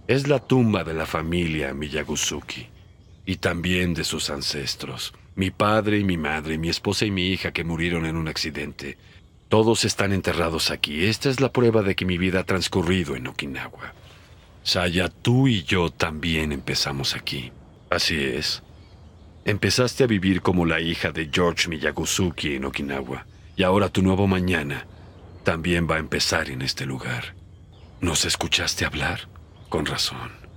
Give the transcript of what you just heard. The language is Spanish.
Es la tumba de la familia Miyaguzuki y también de sus ancestros. Mi padre y mi madre, mi esposa y mi hija que murieron en un accidente. Todos están enterrados aquí. Esta es la prueba de que mi vida ha transcurrido en Okinawa. Saya, tú y yo también empezamos aquí. Así es. Empezaste a vivir como la hija de George Miyaguzuki en Okinawa. Y ahora tu nuevo mañana también va a empezar en este lugar. ¿Nos escuchaste hablar? Con razón.